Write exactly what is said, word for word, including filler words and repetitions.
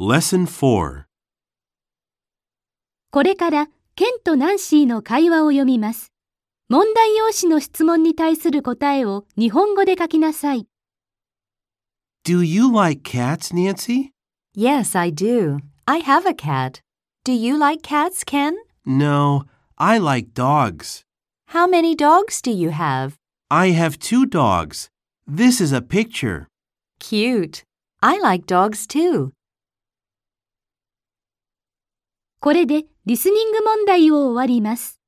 Lesson four. これからケンとナンシーの会話を読みます。問題用紙の質問に対する答えを日本語で書きなさい。 Do you like cats, Nancy? Yes, I do. I have a cat. Do you like cats, Ken? No, I like dogs. How many dogs do you have? I have two dogs. This is a picture. Cute. I like dogs too. これでリスニング問題を終わります。